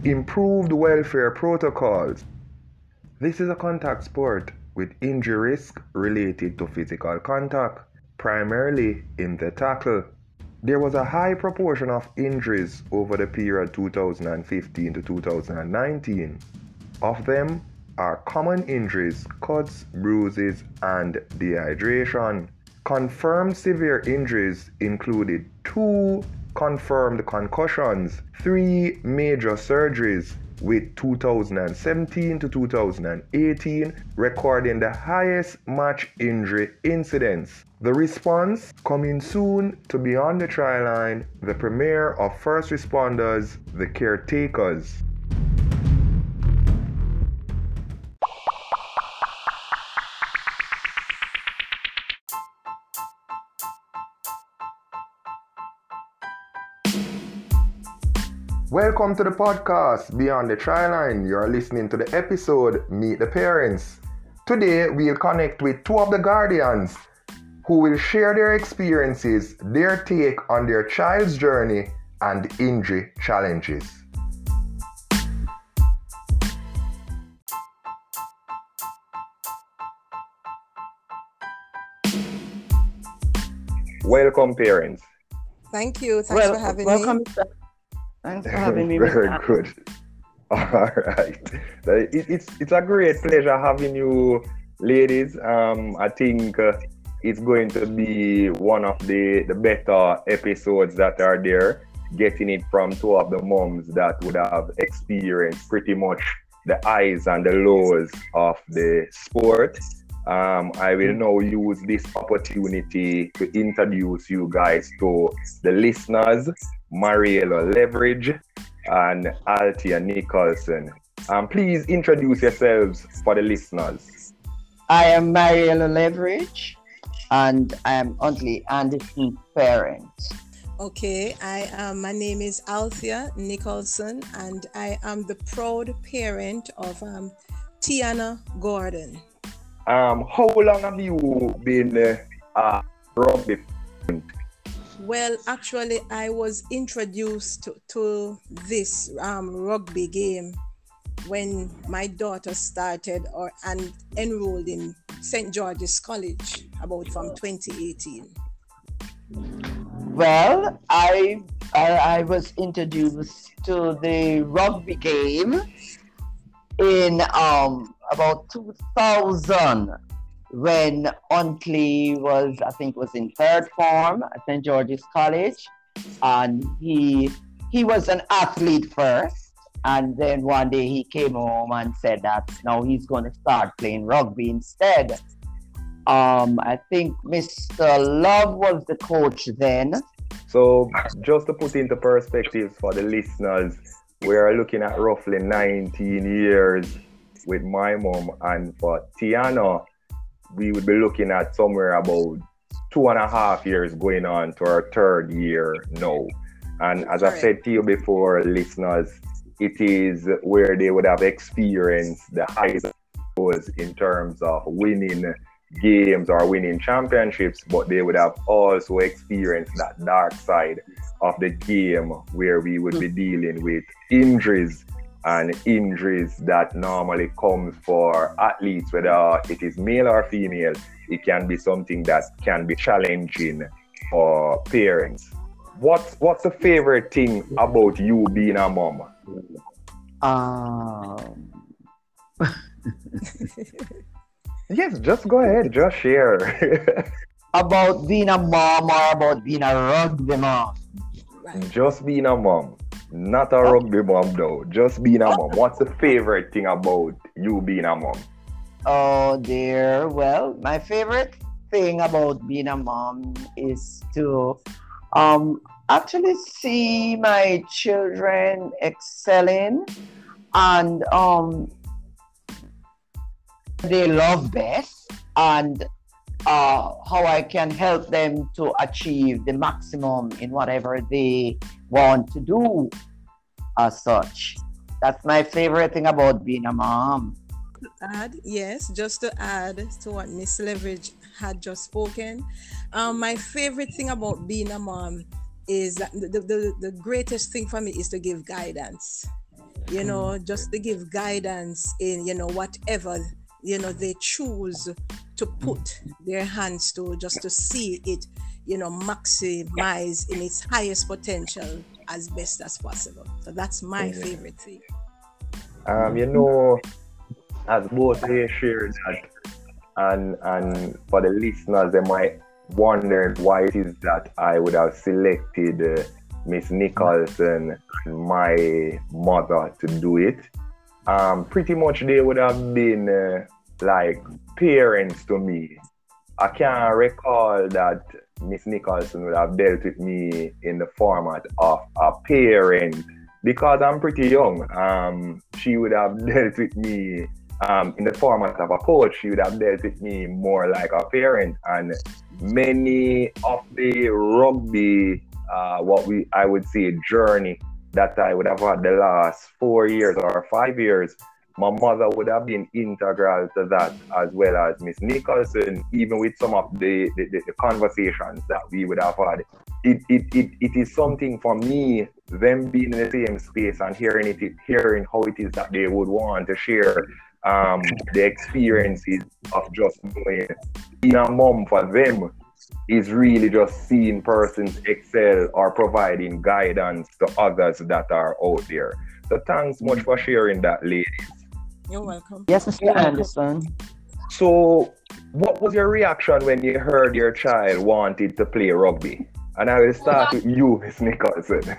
improved welfare protocols. This is a contact sport with injury risk related to physical contact, primarily in the tackle. There was a high proportion of injuries over the period 2015 to 2019. Of them are common injuries, cuts, bruises, and dehydration. Confirmed severe injuries included 2 confirmed concussions, 3 major surgeries, with 2017 to 2018 recording the highest match injury incidence. The response coming soon to Beyond the Try Line, the premiere of First Responders, the Caretakers. Welcome to the podcast Beyond the Try Line. You're listening to the episode Meet the Parents. Today we'll connect with 2 of the guardians who will share their experiences, their take on their child's journey and injury challenges. Welcome, parents. Thank you. Thanks for having me. Thanks for having me. Very good. All right. It's a great pleasure having you, ladies. I think it's going to be one of the better episodes that are there, getting it from 2 of the moms that would have experienced pretty much the highs and the lows of the sport. I will now use this opportunity to introduce you guys to the listeners, Mariella Leverage and Althea Nicholson. Please introduce yourselves for the listeners. I am Mariella Leverage and I am Auntie Anderson's parent. Okay, my name is Althea Nicholson and I am the proud parent of Tiana Gordon. How long have you been rugby? Well, actually, I was introduced to this rugby game when my daughter started and enrolled in St. George's College about from 2018. Well, I was introduced to the rugby game in about 2000 when Auntie was in 3rd form at St. George's College, and he was an athlete first, and then one day he came home and said that now he's going to start playing rugby instead. I think Mr. Love was the coach then. So just to put into perspective for the listeners, we are looking at roughly 19 years with my mom, and for Tiana, we would be looking at somewhere about 2.5 years going on to our 3rd year now. And as I said to you before, listeners, it is where they would have experienced the highs and lows in terms of winning games or winning championships, but they would have also experienced that dark side of the game where we would be dealing with injuries, and injuries that normally comes for athletes, whether it is male or female. It can be something that can be challenging for parents. What's the favorite thing about you being a mom? Yes, just go ahead, just share. About being a mom or about being a rugby mom? Just being a mom. Not a rugby mom though, just being a mom. What's the favorite thing about you being a mom? Oh dear, well, my favorite thing about being a mom is to actually see my children excelling and they love best, and how I can help them to achieve the maximum in whatever they want to do as such. That's my favorite thing about being a mom. Just to add to what Miss Leverage had just spoken, my favorite thing about being a mom is that the greatest thing for me is to give guidance. you know, just to give guidance in, you know, whatever, you know, they choose to put their hands to, just to see it, you know, maximize in its highest potential as best as possible. So that's my favorite thing. You know, as both they shared that, and for the listeners, they might wonder why it is that I would have selected Miss Nicholson and my mother to do it. Pretty much they would have been like parents to me. I can't recall that Miss Nicholson would have dealt with me in the format of a parent because I'm pretty young. She would have dealt with me in the format of a coach. She would have dealt with me more like a parent, and many of the rugby I would say journey that I would have had the last 4 years or 5 years, my mother would have been integral to that, as well as Miss Nicholson, even with some of the conversations that we would have had. It is something for me, them being in the same space and hearing how it is that they would want to share the experiences of just knowing. Being a mom for them is really just seeing persons excel or providing guidance to others that are out there. So thanks much for sharing that, ladies. You're welcome. Yes, Mr. Anderson. So what was your reaction when you heard your child wanted to play rugby? And I will start with you, Miss Nicholson.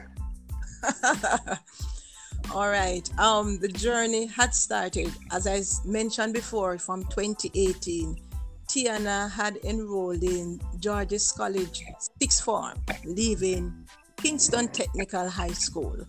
All right. The journey had started, as I mentioned before, from 2018. Tiana had enrolled in Georges College sixth form, leaving Kingston Technical High School.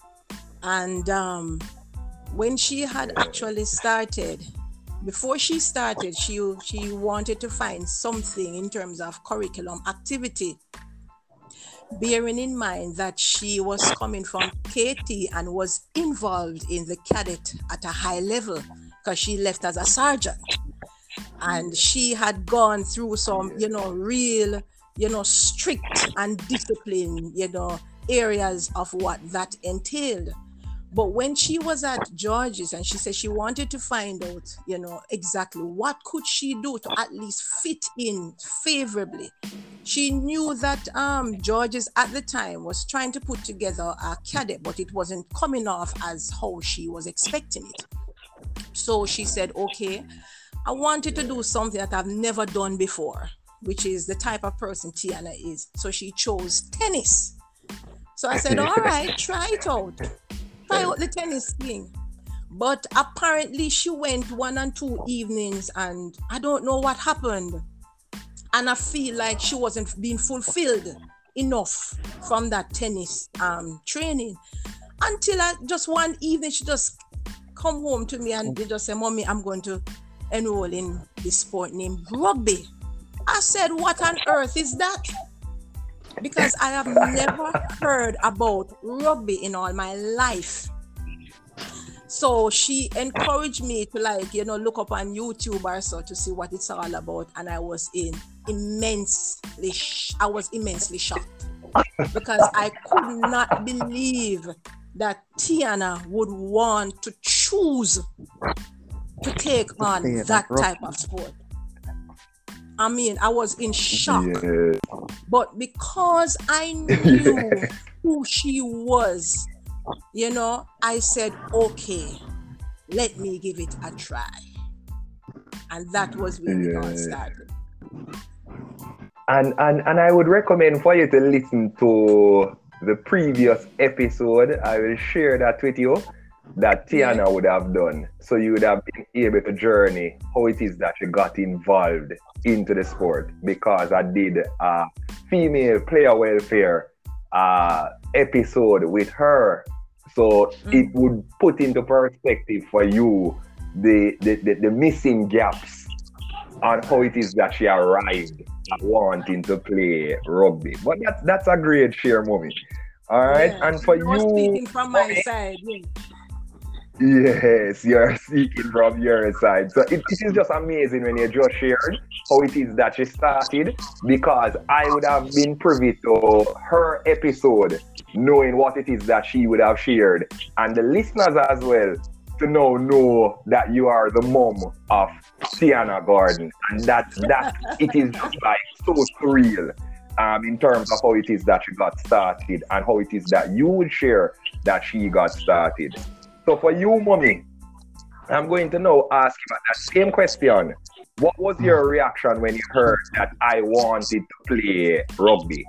And when she had actually started, before she started, she wanted to find something in terms of curriculum activity, bearing in mind that she was coming from KT and was involved in the cadet at a high level because she left as a sergeant. And she had gone through some, you know, real, you know, strict and disciplined, you know, areas of what that entailed. But when she was at Georges and she said she wanted to find out, you know, exactly what could she do to at least fit in favorably. She knew that Georges at the time was trying to put together a cadet, but it wasn't coming off as how she was expecting it. So she said, okay, I wanted to do something that I've never done before, which is the type of person Tiana is. So she chose tennis. So I said, all right, try it out. Try out the tennis thing. But apparently she went 1 and 2 evenings and I don't know what happened. And I feel like she wasn't being fulfilled enough from that tennis training. Until just one evening, she just come home to me and they just say, Mommy, I'm going to enroll in this sport named rugby. I said, what on earth is that? Because I have never heard about rugby in all my life. So she encouraged me to, like, you know, look up on YouTube or so to see what it's all about. And I was immensely shocked because I could not believe that Tiana would want to choose to take on that type of sport. I mean, I was in shock. Yeah. But because I knew who she was, you know, I said, okay, let me give it a try. And that was where it all started. And I would recommend for you to listen to the previous episode. I will share that with you, that Tiana would have done. So you would have been able to journey how it is that you got involved into the sport, because I did a female player welfare episode with her. So it would put into perspective for you the missing gaps on how it is that she arrived at wanting to play rugby. But that's a great share, Mommy. All right, and for you, speaking from my side. Yes, you're speaking from your side. So it is just amazing when you just shared how it is that she started, because I would have been privy to her episode knowing what it is that she would have shared, and the listeners as well to know that you are the mom of Tiana Gordon, and that it is like so surreal in terms of how it is that she got started and how it is that you would share that she got started. So for you, mommy, I'm going to now ask you that same question. What was your reaction when you heard that I wanted to play rugby?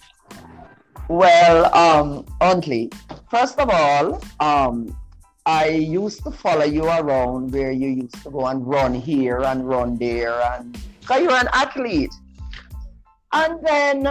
Well, Huntley, first of all, I used to follow you around where you used to go and run here and run there, and because you're an athlete. And then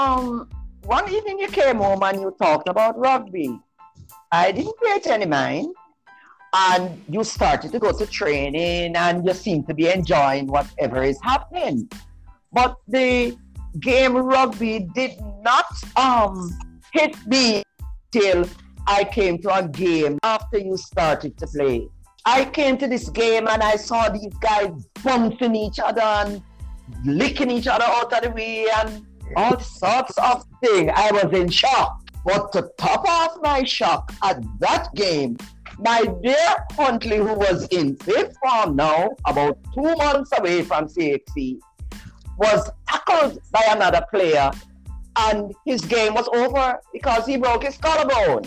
one evening you came home and you talked about rugby. I didn't pay it any mind. And you started to go to training and you seem to be enjoying whatever is happening. But the game rugby did not hit me till I came to a game after you started to play. I came to this game and I saw these guys bumping each other and licking each other out of the way and all sorts of things. I was in shock. But to top off my shock at that game, my dear Huntley, who was in fifth form now, about 2 months away from CXC, was tackled by another player and his game was over because he broke his collarbone.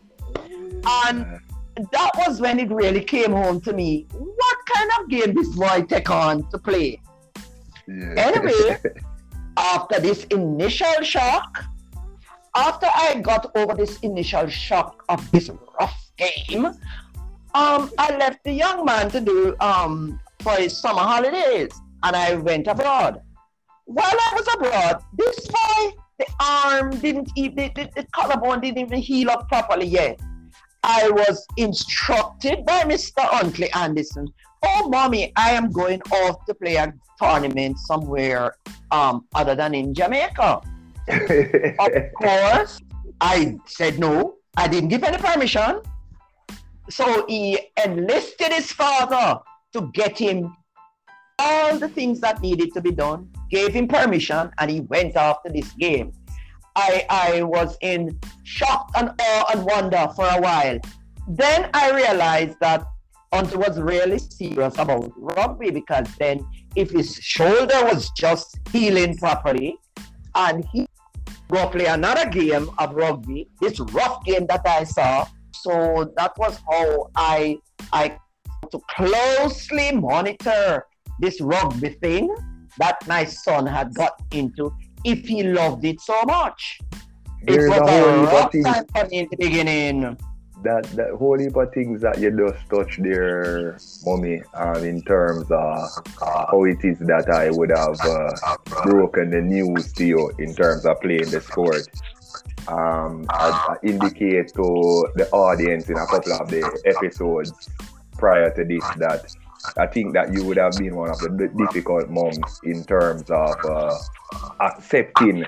And that was when it really came home to me. What kind of game this boy take on to play? Yeah. Anyway, after this initial shock, after I got over this initial shock of this rough game, I left the young man to do for his summer holidays, and I went abroad. While I was abroad, this boy, the arm didn't even, the collarbone didn't even heal up properly yet. I was instructed by Mr. Huntley Anderson, oh, mommy, I am going off to play a tournament somewhere other than in Jamaica. Of course, I said no. I didn't give any permission. So he enlisted his father to get him all the things that needed to be done, gave him permission, and he went off to this game. I was in shock and awe and wonder for a while. Then I realized that Hunter was really serious about rugby, because then if his shoulder was just healing properly and he go play another game of rugby, this rough game that I saw. So that was how I to closely monitor this rugby thing that my son had got into, if he loved it so much. It was a rough time for me in the beginning. That whole heap of things that you just touched there, mommy, in terms of how it is that I would have broken the news to you in terms of playing the sport. I indicate to the audience in a couple of the episodes prior to this that I think that you would have been one of the difficult moms in terms of accepting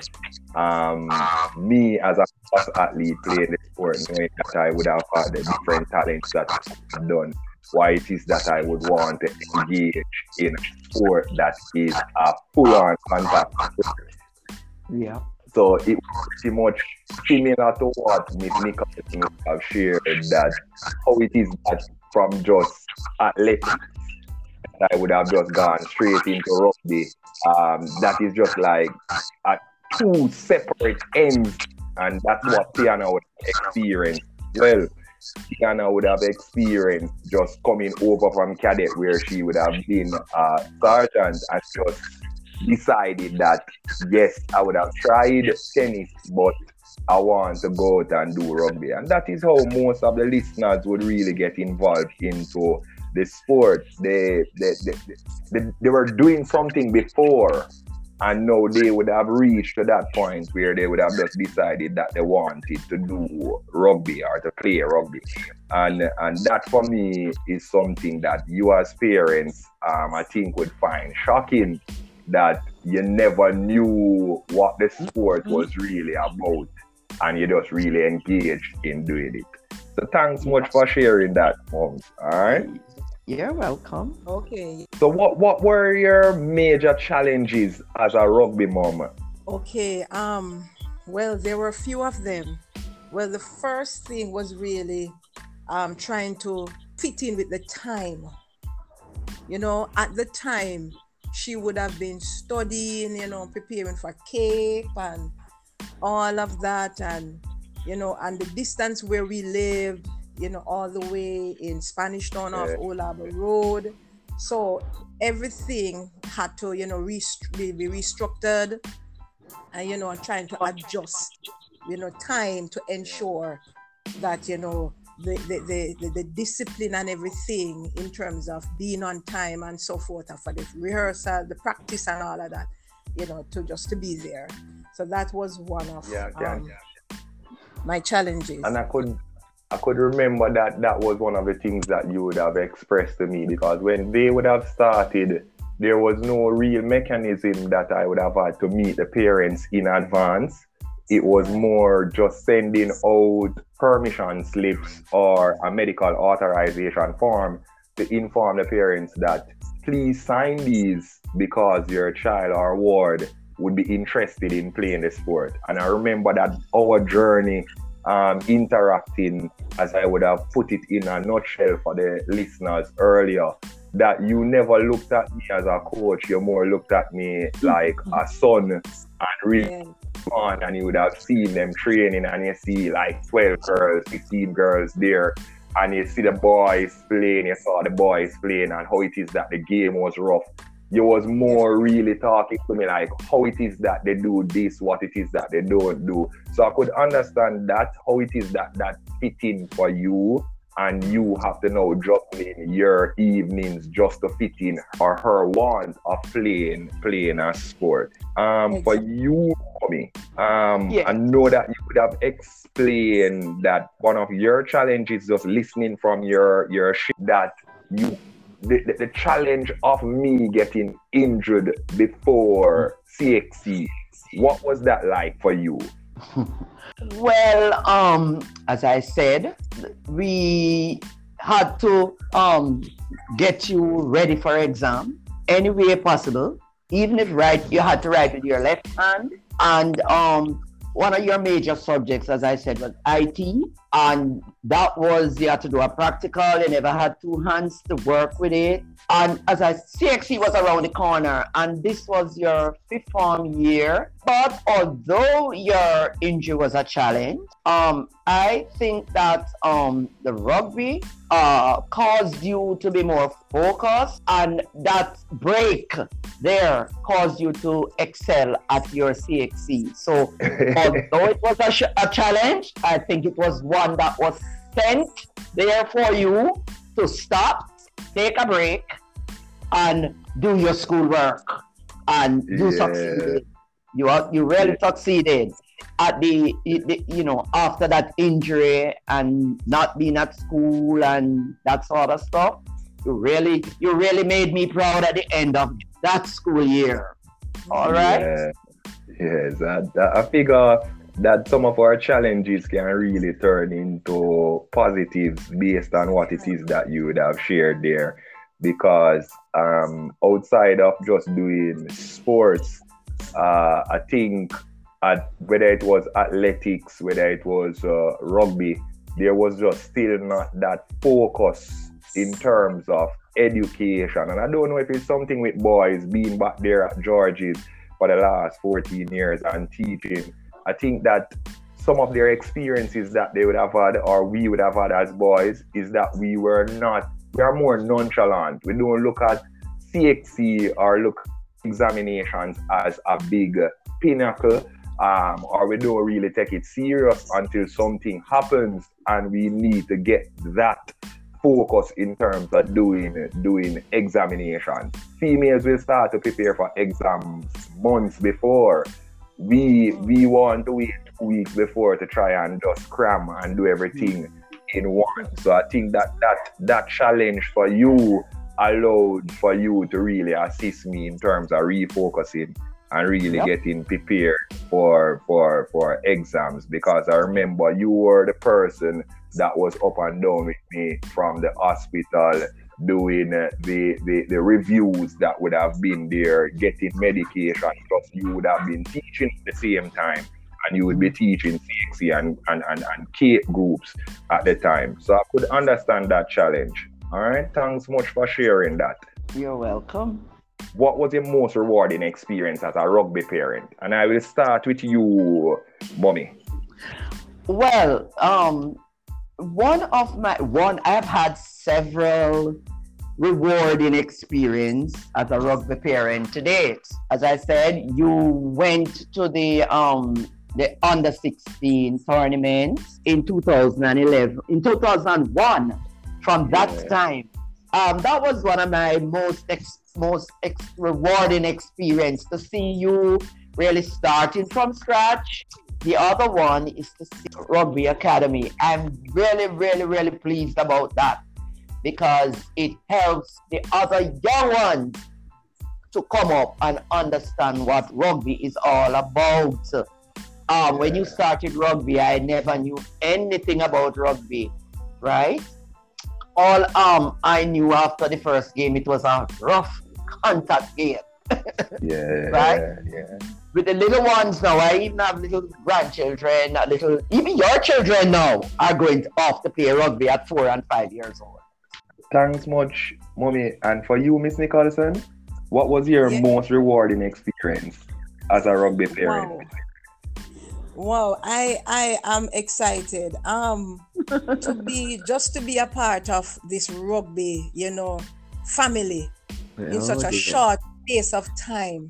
me as a athlete playing the sport, knowing that I would have had the different talents that I've done. Why it is that I would want to engage in a sport that is a full-on contact sport. Yeah. So it was pretty much similar to what Miss Nicholson have shared, that how it is that from just athletics I would have just gone straight into rugby. That is just like at two separate ends, and that's what Tiana would experience. Well, Tiana would have experienced just coming over from cadet, where she would have been a sergeant, and just decided that yes, I would have tried tennis, but I want to go out and do rugby. And that is how most of the listeners would really get involved into the sport. They were doing something before, and now they would have reached to that point where they would have just decided that they wanted to do rugby or to play rugby. And that for me is something that you as parents, I think, would find shocking, that you never knew what the sport was really about, and you just really engaged in doing it. So thanks much for sharing that, moms. All right. You're welcome. Okay. So what were your major challenges as a rugby mom? Okay. Well, there were a few of them. Well, the first thing was really trying to fit in with the time. You know, at the time, she would have been studying, you know, preparing for CAPE and all of that. And, you know, and the distance where we lived, you know, all the way in Spanish Town off Old Harbour Road. So everything had to, you know, be restructured and, you know, trying to adjust, you know, time to ensure that, you know, the discipline and everything in terms of being on time and so forth, and for the rehearsal, the practice and all of that, you know, to be there. So that was one of my challenges. And I could remember that was one of the things that you would have expressed to me, because when they would have started, there was no real mechanism that I would have had to meet the parents in advance. It was more just sending out permission slips or a medical authorization form to inform the parents that please sign these because your child or ward would be interested in playing the sport. And I remember that our journey interacting, as I would have put it in a nutshell for the listeners earlier, that you never looked at me as a coach, you more looked at me like a son, and really fun, and you would have seen them training, and you see like 12 girls, 15 girls there, and you see the boys playing, you saw the boys playing and how it is that the game was rough. You was more really talking to me like how it is that they do this, what it is that they don't do. So I could understand that, how it is that fit in for you, and you have to now juggling your evenings just to fit in or her want of playing a sport. For you, Mommy, I know that you could have explained that one of your challenges, just listening from your shit, that you the challenge of me getting injured before CXC. What was that like for you? Well, as I said, we had to get you ready for exam any way possible. Even if you had to write with your left hand. And one of your major subjects, as I said, was IT. And that was, you had to do a practical. You never had two hands to work with it. And CXC was around the corner, and this was your 5th form year. But although your injury was a challenge, I think that the rugby caused you to be more focused, and that break there caused you to excel at your CXC. So although it was a challenge, I think it was one that was sent there for you to stop, take a break, and do your schoolwork, and you succeeded. You really succeeded at the after that injury and not being at school and that sort of stuff. You really made me proud at the end of that school year. All right. Yes, I figure that some of our challenges can really turn into positives based on what it is that you would have shared there. Because outside of just doing sports, I think whether it was athletics, whether it was rugby, there was just still not that focus in terms of education. And I don't know if it's something with boys being back there at George's for the last 14 years and teaching. I think that some of their experiences that they would have had, or we would have had as boys, is that we are more nonchalant. We don't look at CXC or look at examinations as a big pinnacle, or we don't really take it serious until something happens and we need to get that focus in terms of doing examinations. Females will start to prepare for exams months before. We want to wait 2 weeks before to try and just cram and do everything in one. So I think that challenge for you allowed for you to really assist me in terms of refocusing and really getting prepared for exams, because I remember you were the person that was up and down with me from the hospital, doing the reviews that would have been there, getting medication, plus you would have been teaching at the same time, and you would be teaching CXC and Cape groups at the time. So I could understand that challenge. All right, thanks much for sharing that. You're welcome. What was your most rewarding experience as a rugby parent? And I will start with you, Mommy. Well, I've had several rewarding experience as a rugby parent to date. As I said, you went to the under 16 tournament in 2001. From that time, that was one of my most rewarding experience, to see you really starting from scratch. The other one is to see Rugby Academy. I'm really, really, really pleased about that, because it helps the other young ones to come up and understand what rugby is all about. When you started rugby, I never knew anything about rugby, right? All I knew after the first game, it was a rough contact game. Right? Yeah. With the little ones now, I even have little grandchildren, even your children now are going off to play rugby at 4 and 5 years old. Thanks much, Mommy. And for you, Miss Nicholson, what was your most rewarding experience as a rugby parent? Wow, I am excited to be a part of this rugby, family in such a short space of time.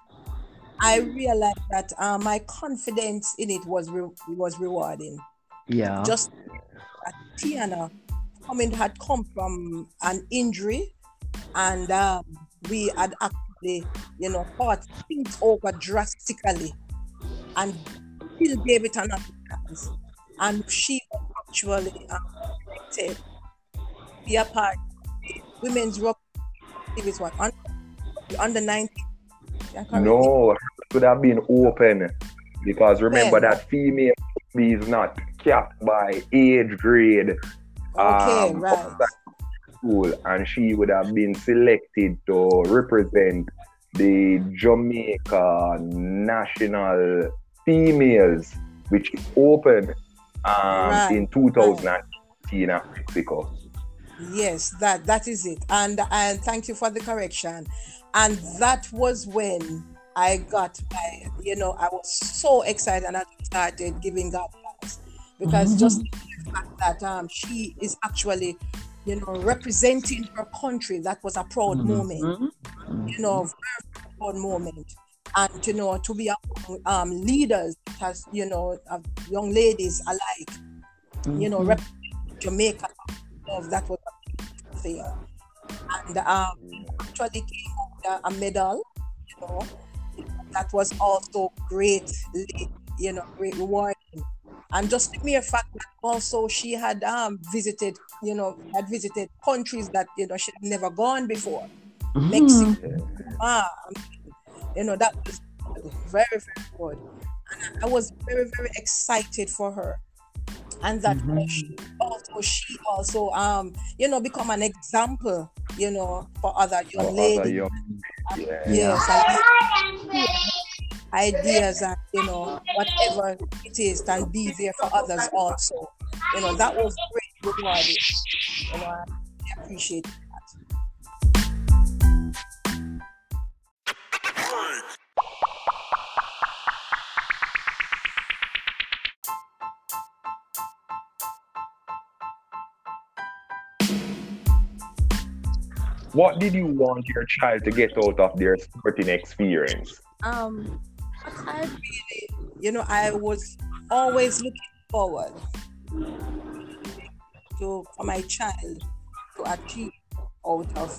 I realized that my confidence in it was rewarding. Yeah. Just Tiana had come from an injury, and we had actually, thought things over drastically, and still gave it another chance. And she was actually elected to be a part of the women's rugby. It was what, under 19? No, it would have been open, because remember that female rugby is not capped by age grade. Okay, right. School, and she would have been selected to represent the Jamaica national females, which is open in 2018 at Mexico. Yes, that is it. And thank you for the correction. And that was when I got I was so excited, and I started giving God thanks, because just the fact that she is actually, representing her country, that was a proud moment, very proud moment. And, to be leaders, as, of young ladies alike, representing Jamaica, that was a big thing. And actually came out a medal, that was also great, great rewarding. And just the mere fact that also she had visited countries that, she had never gone before. Mexico. That was very, very good. And I was very, very excited for her. And that she also become an example, for other young ladies. Ideas and whatever it is, can be there for others also. That was great rewarding. I appreciate that. What did you want your child to get out of their sporting experience? I really, I was always looking forward for my child to achieve out of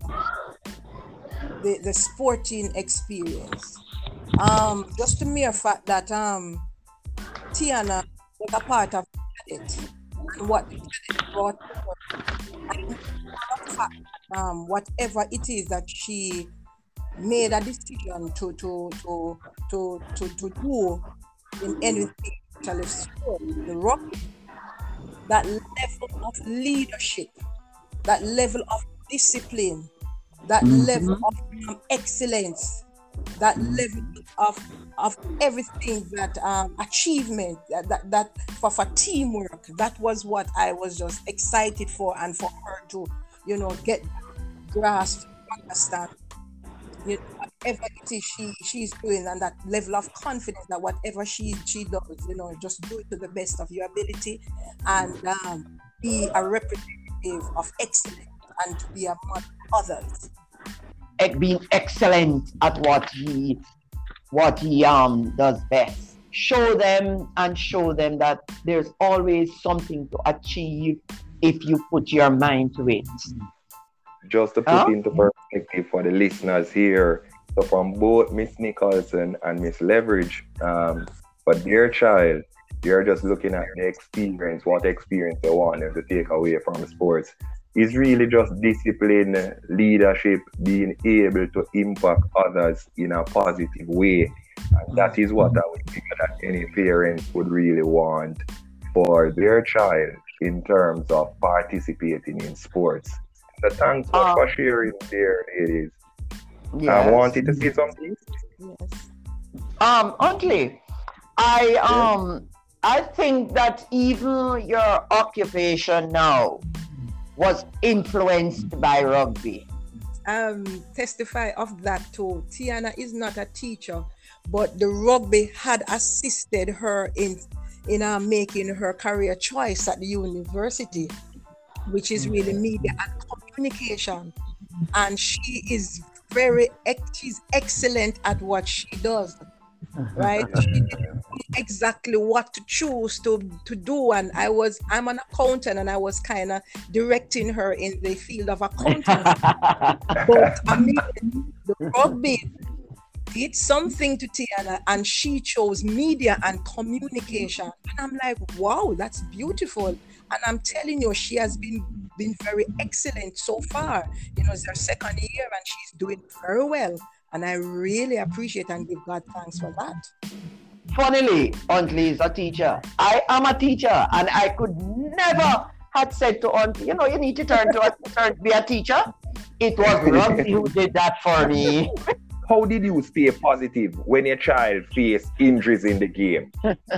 the sporting experience. Just the mere fact that Tiana was a part of it, and what it brought to her, and the fact that, whatever it is that she made a decision to do in anything, the rugby, that level of leadership, that level of discipline, that level of excellence, that level of everything, that achievement, that for teamwork. That was what I was just excited for, and for her to, get grasp, understand, whatever it is she's doing, and that level of confidence that whatever she does, just do it to the best of your ability, and be a representative of excellence, and to be a model to others. Being excellent at what he does best. Show them that there's always something to achieve if you put your mind to it. Just to put into perspective for the listeners here, so from both Miss Nicholson and Miss Leverage, for their child, they're just looking at the experience, what experience they want them to take away from sports. It's really just discipline, leadership, being able to impact others in a positive way. And that is what I would think that any parent would really want for their child in terms of participating in sports. So thanks for sharing there, ladies. Yes. I wanted to say something. Yes. Uncle, I think that even your occupation now was influenced by rugby. Testify of that too. Tiana is not a teacher, but the rugby had assisted her in making her career choice at the university, which is really media and communication. And she's excellent at what she does. Right? She didn't know exactly what to choose to do, and I'm an accountant, and I was kind of directing her in the field of accounting. But the rugby did something to Tiana, and she chose media and communication. And I'm like, wow, that's beautiful. And I'm telling you, she has been very excellent so far. It's her second year, and she's doing very well. And I really appreciate and give God thanks for that. Funnily, Auntie is a teacher. I am a teacher, and I could never have said to Auntie, you need to turn to be a teacher. It was Rugby who did that for me. How did you stay positive when your child faced injuries in the game?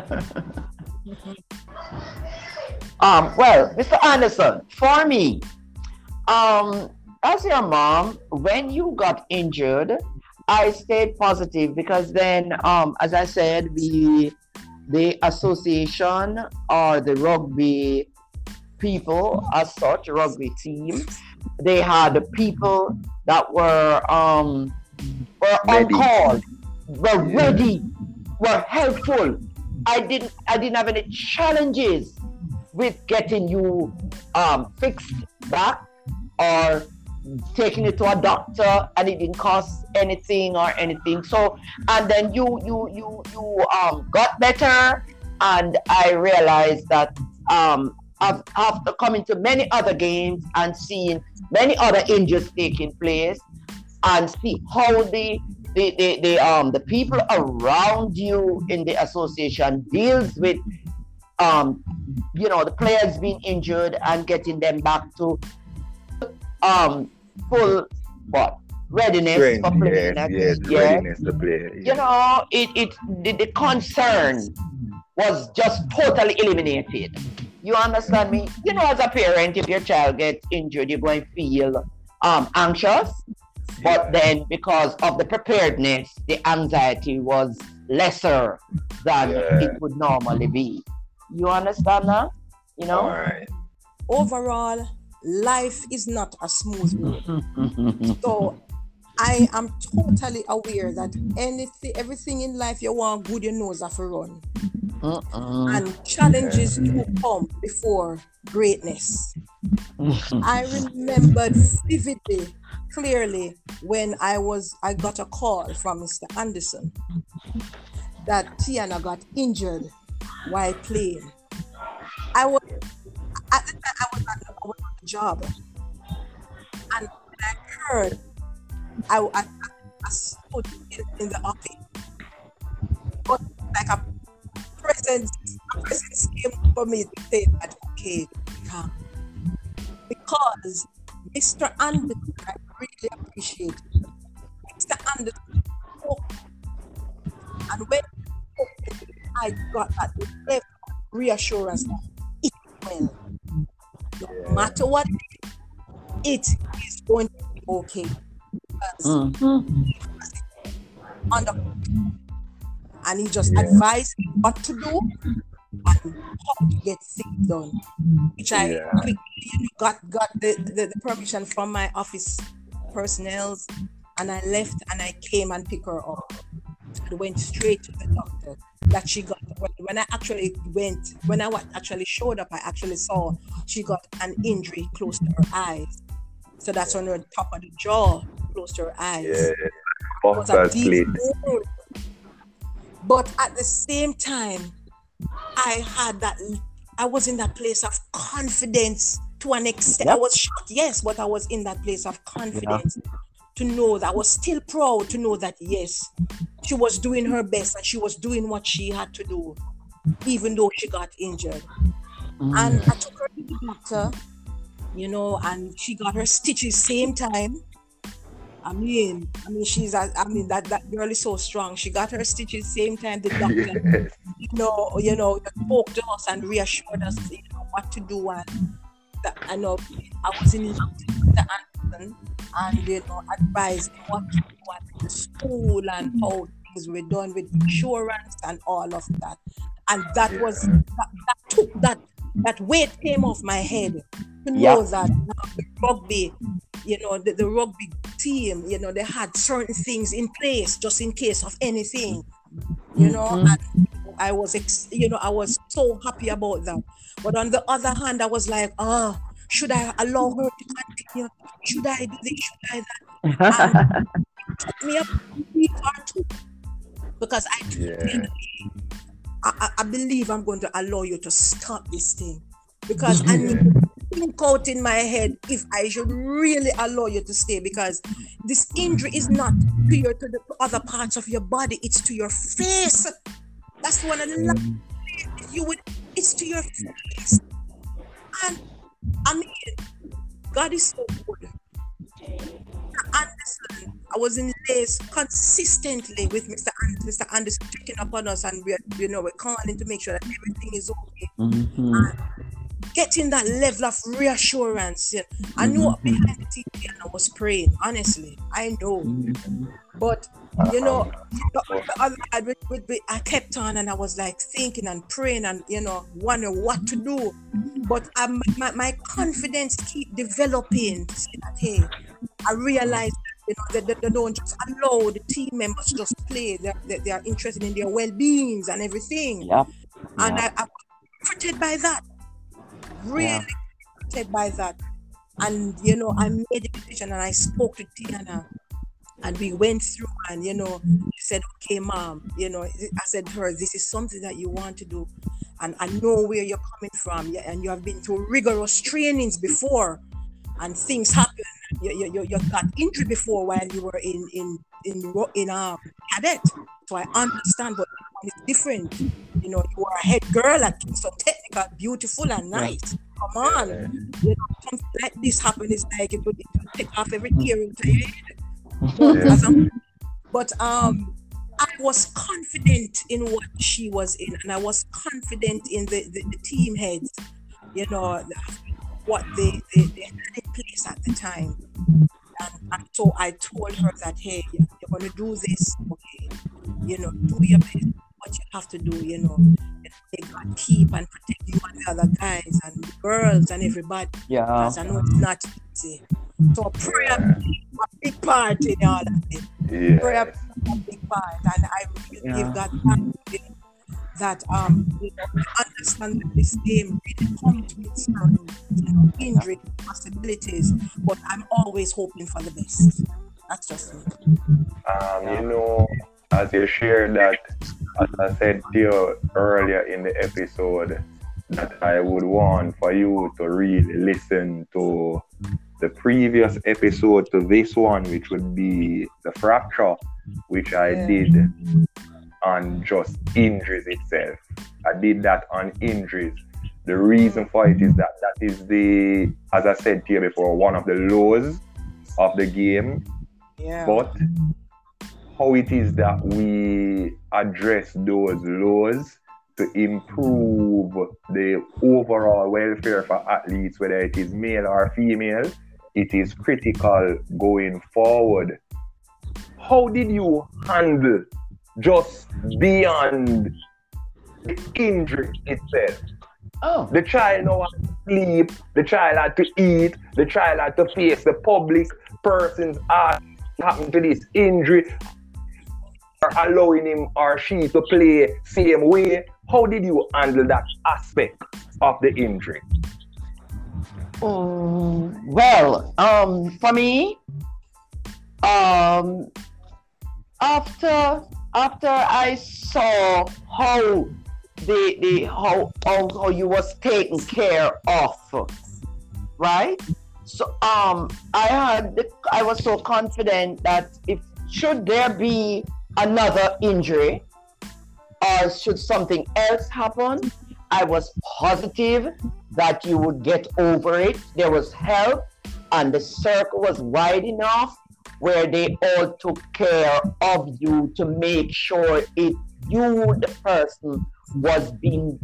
Well, Mr. Anderson, for me, as your mom, when you got injured, I stayed positive because then, as I said, the association or the rugby people as such, rugby team, they had people that were on call, were ready, were helpful. I didn't have any challenges with getting you fixed back or taking it to a doctor, and it didn't cost anything. So, and then you got better, and I realized that after coming to many other games and seeing many other injuries taking place, and see how the people around you in the association deals with the players being injured and getting them back to full readiness for playing. Readiness to play. Yeah. The concern was just totally eliminated. You understand me? As a parent, if your child gets injured, you're going to feel anxious. But then, because of the preparedness, the anxiety was lesser than it would normally be. You understand that? All right. Overall, life is not a smooth road. So I am totally aware that everything in life you want good, your nose off a run. And challenges do come before greatness. I remembered vividly, clearly, when I got a call from Mr. Anderson that Tiana got injured while playing. I was at a job, and when I heard, I stood in the office, but like a presence came for me to say that, okay, calm. Because Mr. Anderson, I really appreciate it. Mr. Anderson spoke And when I got that level of reassurance that it will, no matter what, it is going to be okay. Because and he just advised me what to do and how to get things done, which I quickly got the permission from my office personnel, and I left and I came and picked her up. I went straight to the doctor that she got. When I actually showed up, I actually saw she got an injury close to her eyes. So that's on the top of the jaw, close to her eyes. Yeah. Was a deep wound. But at the same time, I was in that place of confidence to an extent. I was shocked, yes, but I was in that place of confidence to know that I was still proud to know that, yes, she was doing her best and she was doing what she had to do, even though she got injured. And I took her to the doctor, and she got her stitches same time. I mean, that girl is so strong. She got her stitches same time. The doctor, spoke to us and reassured us, what to do. And I know I was in the Anderson and advised me what to do at the school and how things were done with insurance and all of that. And that was that took that weight came off my head to know that the rugby. The rugby team, they had certain things in place just in case of anything, and I was, I was so happy about that. But on the other hand, I was like, should I allow her to continue? Should I do this? Should I that? And it took me up too, because I believe I'm going to allow you to stop this thing, because I need to think out in my head if I should really allow you to stay, because this injury is not to the other parts of your body, it's to your face. That's one of the last it's to your face. And I mean, God is so good. Anderson, I was in Lace consistently with Mr. Anderson checking up on us, and we're calling to make sure that everything is okay. And getting that level of reassurance. I know behind the TV and I was praying, honestly. I know. But the other side, I kept on and I was like thinking and praying and wondering what to do. But my confidence keep developing to say that, hey, I realized that they don't just allow the team members to just play. They are interested in their well-beings and everything. And I was comforted by that. Really comforted by that. And I made a decision and I spoke to Tiana and we went through and she said, okay, mom, I said to her, this is something that you want to do and I know where you're coming from, and you have been through rigorous trainings before and things happen. You got injured before while you were in cadet, so I understand, but it's different. You are a head girl at so technical, beautiful and nice. Come on, something like this happen is like it would take off every tear into your head. But I was confident in what she was in, and I was confident in the team heads. What they had in place at the time. And so I told her that, hey, you're going to do this, okay, do your best, what you have to do, may God keep and protect you and the other guys and the girls and everybody. Because I know it's not easy. So prayer played a big part in all of it. Prayer played a big part, and I really give God thanks that understand that this game really comes with certain injury possibilities, but I'm always hoping for the best. That's just me. As you shared that, as I said to you earlier in the episode, that I would want for you to really listen to the previous episode to this one, which would be the fracture, which I did on just injuries itself. I did that on injuries. The reason for it is that is as I said to you before, one of the lows of the game. But how it is that we address those laws to improve the overall welfare for athletes, whether it is male or female, it is critical going forward. How did you handle just beyond the injury itself? Oh. The child now had to sleep, the child had to eat, the child had to face the public person's art happened to this injury, or allowing him or she to play same way. How did you handle that aspect of the injury? Well, for me, after I saw how how you was taken care of, right? So I was so confident that if should there be another injury or should something else happen, I was positive that you would get over it. There was help, and the circle was wide enough where they all took care of you to make sure you, the person, was being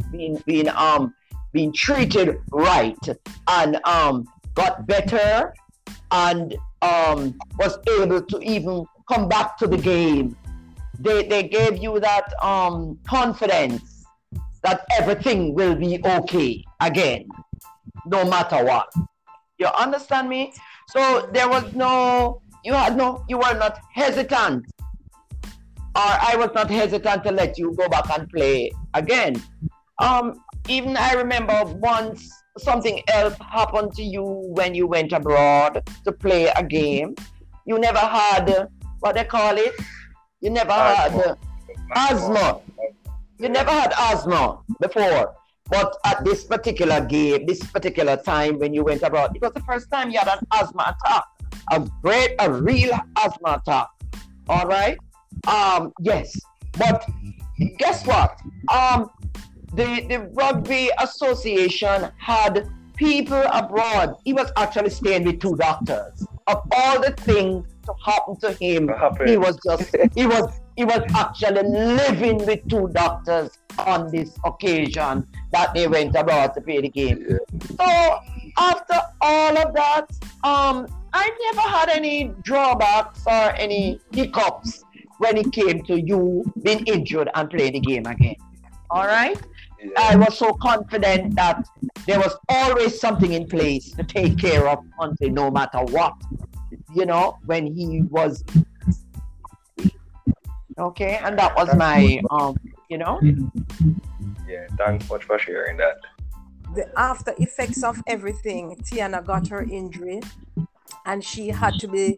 treated right, and got better, and was able to even come back to the game. They gave you that confidence that everything will be okay again, no matter what. You understand me? So there was you were not hesitant, or I was not hesitant to let you go back and play again. Even I remember once something else happened to you when you went abroad to play a game. You never had, what they call it? You never had asthma. You never had asthma before. But at this particular game, this particular time when you went abroad, it was the first time you had an asthma attack. A real asthma attack. All right? Yes. But guess what? The Rugby Association had people abroad. He was actually staying with 2 doctors. Of all the things to happen to him, he was actually living with 2 doctors on this occasion that they went abroad to play the game. So after all of that, I never had any drawbacks or any hiccups when it came to you being injured and playing the game again. All right? Yeah. I was so confident that there was always something in place to take care of until no matter what, when he was okay. And that was my, Yeah, thanks much for sharing that. The after effects of everything, Tiana got her injury, and she had to be,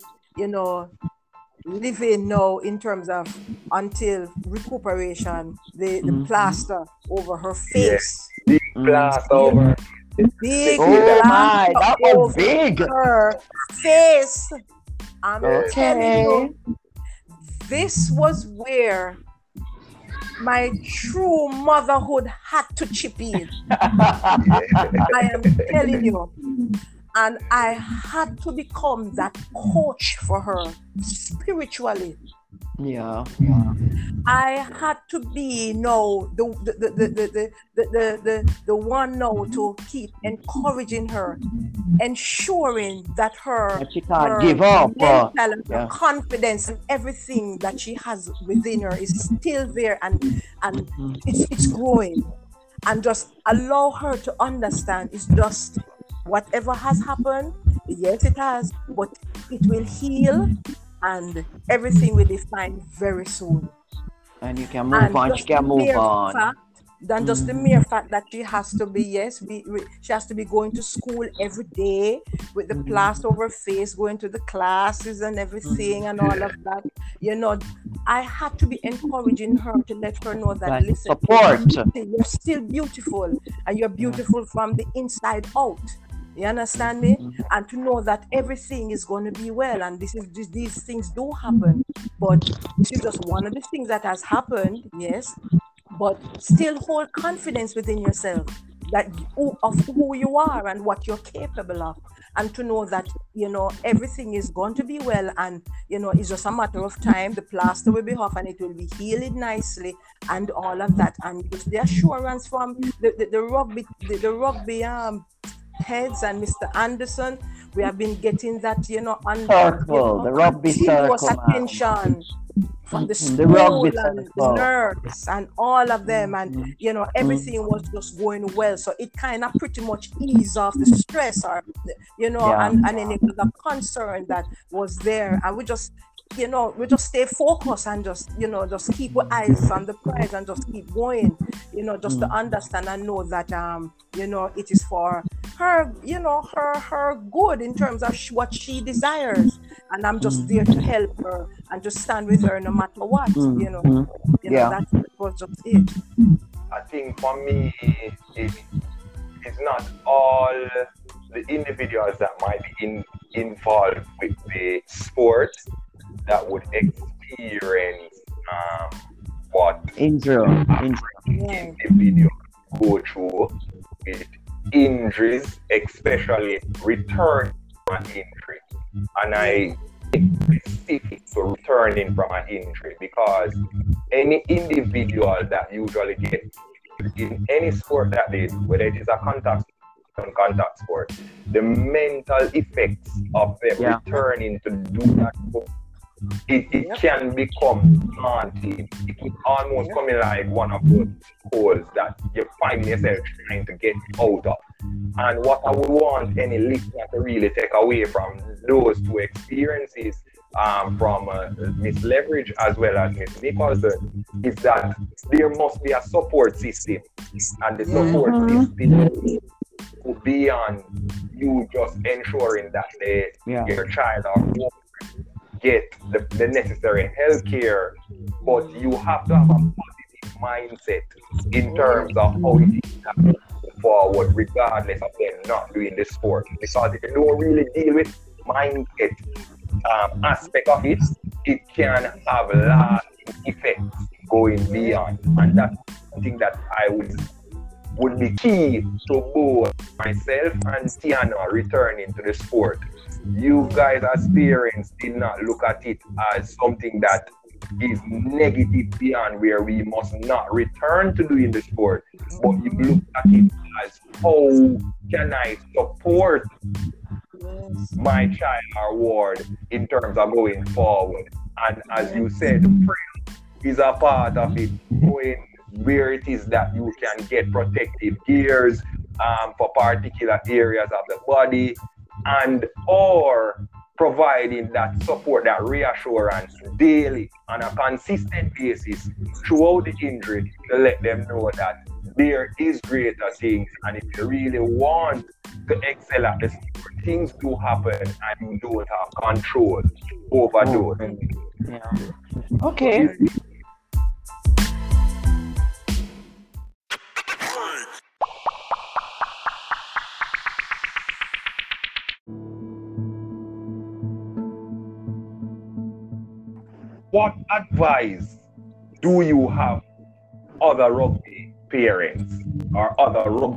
living now in terms of until recuperation, the plaster over her face. Yeah. Big plaster over. Big my, that was big. Her face. I'm telling you, this was where my true motherhood had to chip in. I am telling you. And I had to become that coach for her spiritually. Yeah. I had to be the one now to keep encouraging her, ensuring that her she can't give up. Mental confidence and everything that she has within her is still there, and it's growing. And just allow her to understand it's just whatever has happened, yes it has, but it will heal and everything will be fine very soon. And you can move on, she can move on. Than just the mere fact that she has to be, she has to be going to school every day with the plaster over her face, going to the classes and everything and all of that. I had to be encouraging her to let her know that, listen, support. You're still beautiful, and you're beautiful from the inside out. You understand me? And to know that everything is going to be well, and these things do happen, but this is just one of the things that has happened, yes. But still hold confidence within yourself. of who you are and what you're capable of, and to know that everything is going to be well, and it's just a matter of time. The plaster will be off and it will be healed nicely, and all of that. And with the assurance from the rugby heads and Mr. Anderson, we have been getting that circle, the rugby continuous circle, attention from the school rugby and the circle. nurse and all of them, and everything was just going well, so it kind of pretty much eased off the stress, or and any other concern that was there, and we just stay focused and just keep our eyes on the prize and just keep going, just to understand and know that it is for her, her good in terms of what she desires, and I'm just there to help her and just stand with her no matter what. That was just it. I think for me, it's not all the individuals that might be involved with the sport that would experience what injury individuals go through with injuries, especially return from an injury. And I specific to returning from an injury, because any individual that usually gets in any sport that they do, whether it is a contact sport, the mental effects of them returning to do that sport, it can become daunting. It can almost come in like one of those holes that you find yourself trying to get out of. And what I would want any listener to really take away from those two experiences, from Miss Leverage as well as Miss Nicholson, is that there must be a support system, and the support system will be on you just ensuring that your child or woman get the necessary health care, but you have to have a positive mindset in terms of how it is that move forward, regardless of them not doing the sport. Because if you don't really deal with mindset aspect of it, it can have lasting effects going beyond, and that's something that I would be key to both myself and Tiana returning to the sport. You guys as parents did not look at it as something that is negative beyond where we must not return to doing the sport, but you look at it as how can I support my child or ward in terms of going forward. And as you said, prayer is a part of it, knowing where it is that you can get protective gears for particular areas of the body, and or providing that support, that reassurance daily on a consistent basis throughout the injury, to let them know that there is greater things, and if you really want to excel at the sport, things do happen and you don't have control over those. Okay. What advice do you have other rugby parents or other rugby?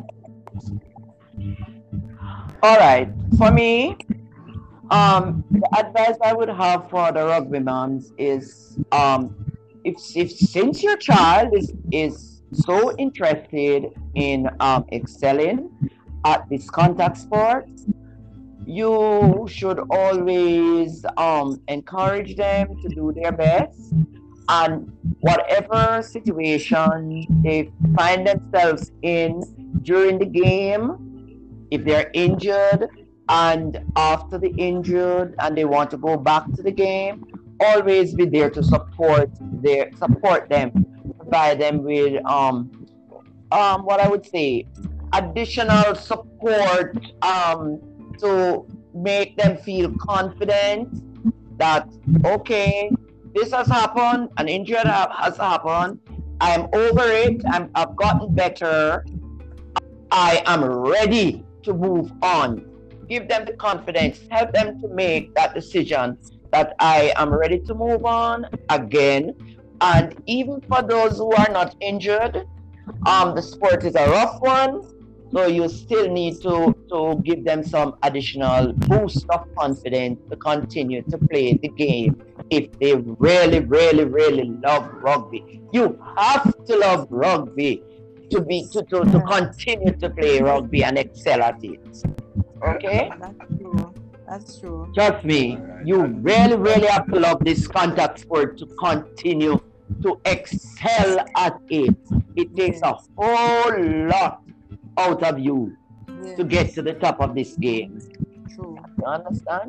All right. For me, the advice I would have for the rugby moms is, if since your child is so interested in excelling at this contact sport, you should always encourage them to do their best, and whatever situation they find themselves in during the game, if they're injured and after the injured and they want to go back to the game, always be there to support them, provide them with what I would say, additional support to make them feel confident that, okay, this has happened, an injury has happened, I'm over it, I've gotten better, I am ready to move on. Give them the confidence, help them to make that decision that I am ready to move on again. And even for those who are not injured, the sport is a rough one. So you still need to give them some additional boost of confidence to continue to play the game if they really, really, really love rugby. You have to love rugby to continue to play rugby and excel at it. Okay? That's true. That's true. Trust me, you really, really have to love this contact sport to continue to excel at it. It takes a whole lot out of you to get to the top of this game. True. You understand?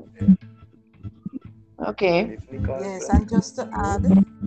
Okay. Yes, and just to add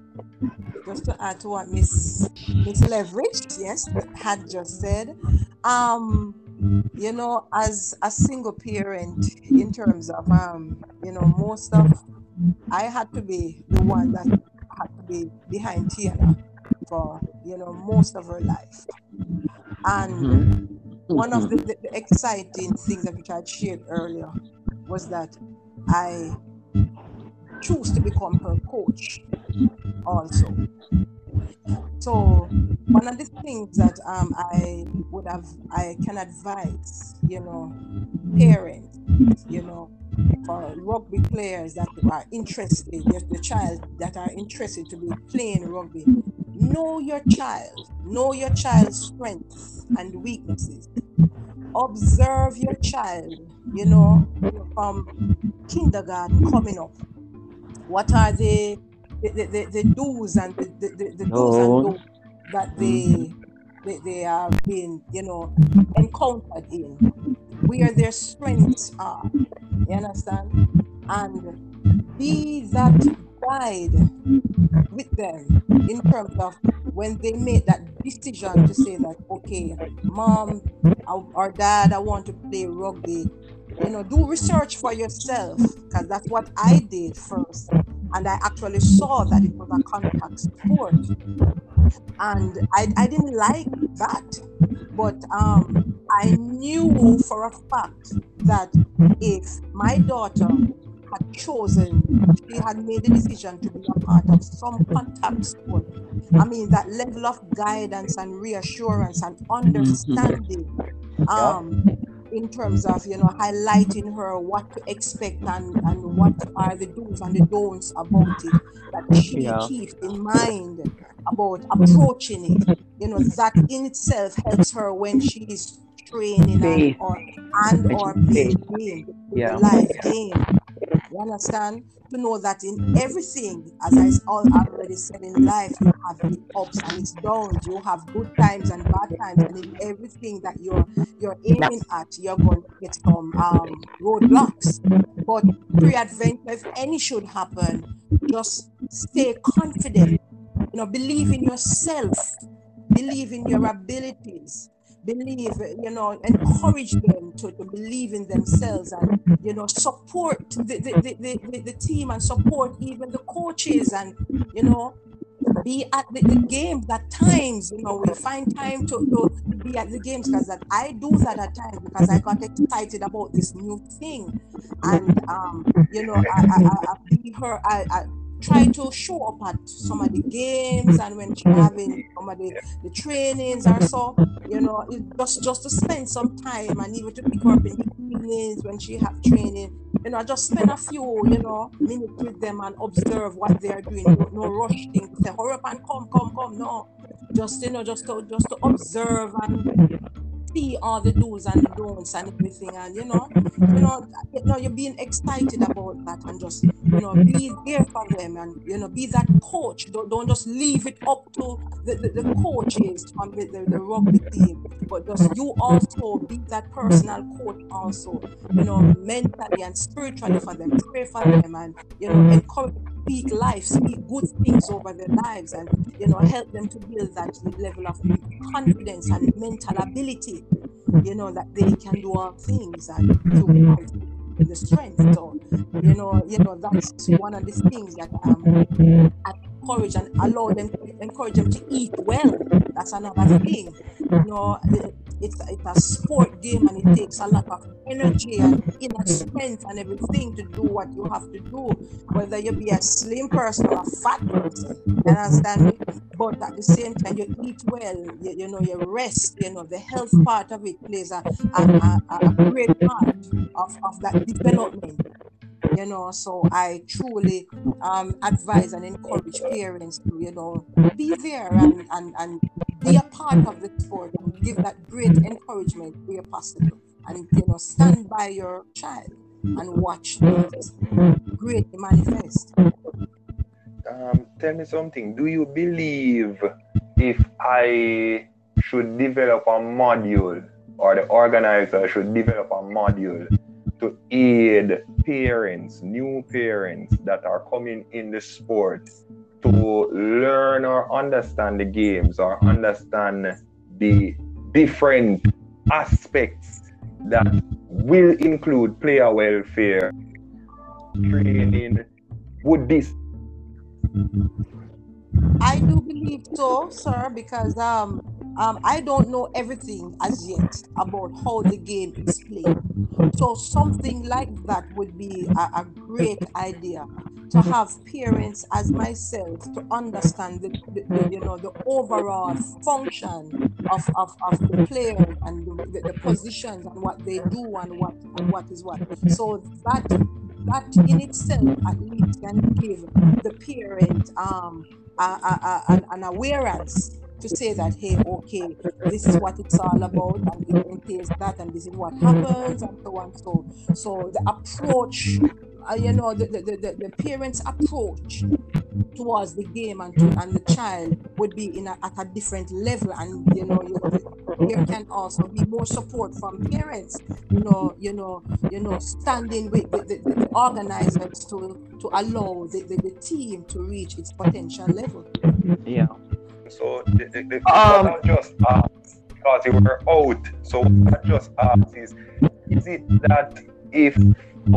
to what Miss Leverage, yes, had just said, you know, as a single parent, in terms of you know, most of I had to be the one that had to be behind Tiana for, you know, most of her life. And one of the exciting things that which I shared earlier was that I choose to become her coach also. So one of the things that I can advise, you know, parents, you know, for rugby players that are interested, the child that are interested to be playing rugby, know your child's strengths and weaknesses. Observe your child, you know, from kindergarten coming up. What are the do's and the do's and don'ts that they have been, you know, encountered in, where their strengths are, you understand? And be that guide with them in terms of when they make that decision to say that, okay, mom or dad, I want to play rugby. You know, do research for yourself, because that's what I did first. And I actually saw that it was a contact sport. And I didn't like that. But I knew for a fact that if my daughter had chosen, she had made the decision to be a part of some contact sport, I mean, that level of guidance and reassurance and understanding, in terms of, you know, highlighting her what to expect and what are the do's and the don'ts about it, that she keeps in mind about approaching it, you know, that in itself helps her when she is training or playing the live game. You understand? To know that in everything, as I already said, in life, you have the ups and its downs. You have good times and bad times, and in everything that you're aiming at, you're going to get some roadblocks. But pre-adventure, if any should happen, just stay confident. You know, believe in yourself, believe in your abilities. Believe, you know, encourage them to believe in themselves, and, you know, support the team and support even the coaches, and, you know, be at the games at times. You know, we find time to be at the games, because that I do that at times because I got excited about this new thing. And you know, I try to show up at some of the games, and when she's having some of the trainings or so, you know, just to spend some time, and even to pick her up in the evenings when she have training, you know, just spend a few, you know, minutes with them and observe what they're doing. No rush thing to say, hurry up and come. No, just, you know, just to observe and see all the do's and the don'ts and everything, and you know, you're being excited about that, and just, you know, be there for them, and, you know, be that coach. Don't just leave it up to the coaches from the rugby team, but just you also be that personal coach also, you know, mentally and spiritually for them, pray for them, and, you know, encourage, speak life, speak good things over their lives, and, you know, help them to build that level of confidence and mental ability, you know, that they can do all things and do the strength. So, you know, that's one of the things that I encourage, and encourage them to eat well. That's another thing. You know, it's a sport game, and it takes a lot of energy and inner strength and everything to do what you have to do, whether you be a slim person or a fat person. You understand me? but at the same time you eat well, you rest, the health part of it plays a great part of that development. So I truly advise and encourage parents to, be there and be a part of the sport and give that great encouragement where possible. And, stand by your child and watch things greatly manifest. Tell me something. Do you believe if I should develop a module, or the organizer should develop a module to aid parents, new parents that are coming in the sport to learn or understand the games or understand the different aspects that will include player welfare, training, would this? I do believe so, sir, because I don't know everything as yet about how the game is played. So something like that would be a great idea, to have parents as myself to understand the overall function of the players and the positions and what they do and what is what. So that in itself at least can give the parent an awareness to say that, hey, okay, this is what it's all about, and it entails that, and this is what happens, and so on. So the approach, the parents' approach towards the game and the child would be at a different level, and there can also be more support from parents, standing with the organizers to allow the team to reach its potential level. Yeah. So the what I just asked, because you were out, so what I just asked is it that if we